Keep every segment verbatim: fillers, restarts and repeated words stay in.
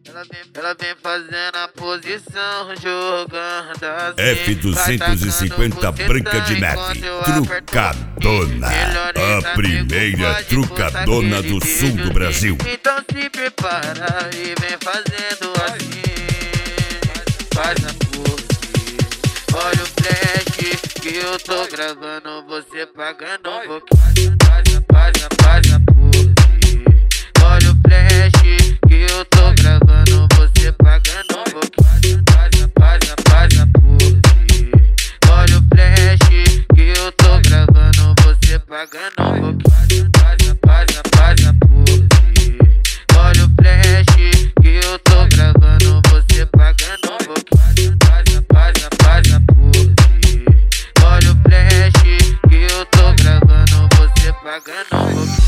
Ela vem, ela vem fazendo a posição, jogando assim. F duzentos e cinquenta Branca de Neve, trucadona. A primeira trucadona do sul do Brasil. Então se prepara e vem fazendo assim. Faz a pose, olha o flash que eu tô gravando, você pagando um pouquinho. Faz a, faz a, faz a pose, olha o flash que eu tô gravando, você pagando um pouquinho. Faz a, faz a, faz a pose, olha o flash que eu tô gravando, você pagando um pouquinho. Faz a, faz a, faz a pose, olha o flash que eu tô gravando, você pagando um pouquinho. Faz a, faz a, faz a pose, olha o flash que eu tô gravando, você pagando um pouquinho.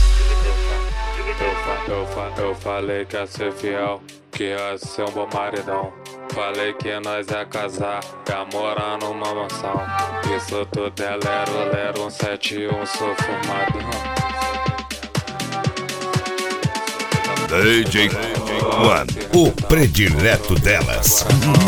Eu, fa eu falei que ia ser fiel, que ia ser um bom maridão. Falei que nós ia casar, ia morar numa mansão. Isso tudo é lero, lero, um sete e um, sou fumadão. D J One, o predileto delas.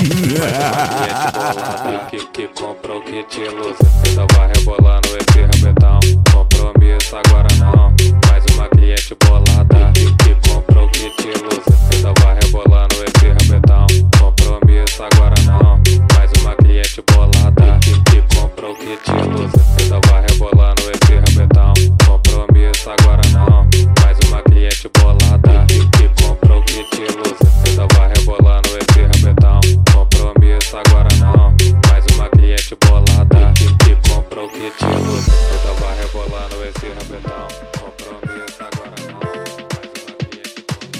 que, que comprou kit luz, tava rebolando esse rabetão. Compromisso agora não, mais uma cliente bolada. Que, que comprou kit luz, tava rebolando esse rabetão. Compromisso agora não, mais uma cliente bolada. Que, que comprou kit luz, tava rebolando esse rabetão. Compromisso agora não, mais uma cliente bolada. Que, que comprou kit luz, tava rebolando esse rabetão. Compromisso agora não, mais uma cliente bolada. Que, que comprou kit luz, tava rebolando esse rabetão. Compromisso agora não, mais uma cliente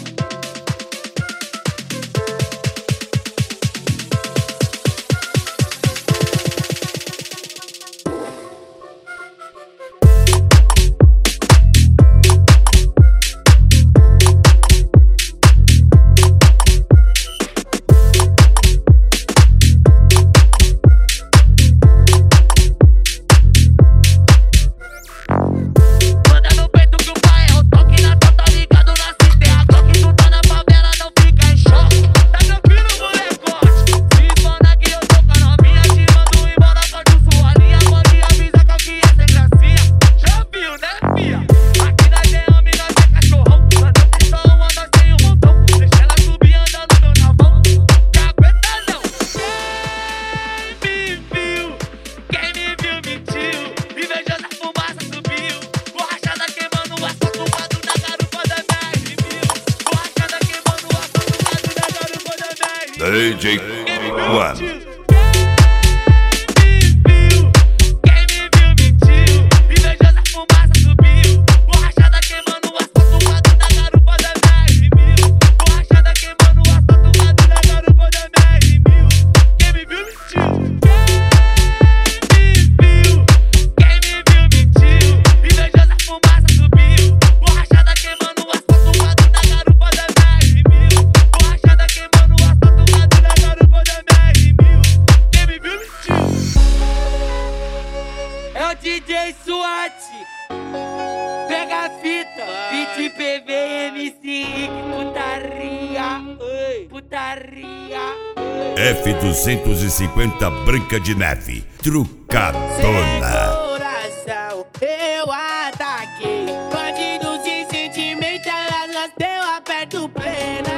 D J One. D J SWAT, pega a fita, beat P V M C, putaria, oi, putaria. F duzentos e cinquenta Branca de Neve, trucadona. Sem coração, eu ataquei. Bandido sem sentimento, elas deu aperto plena.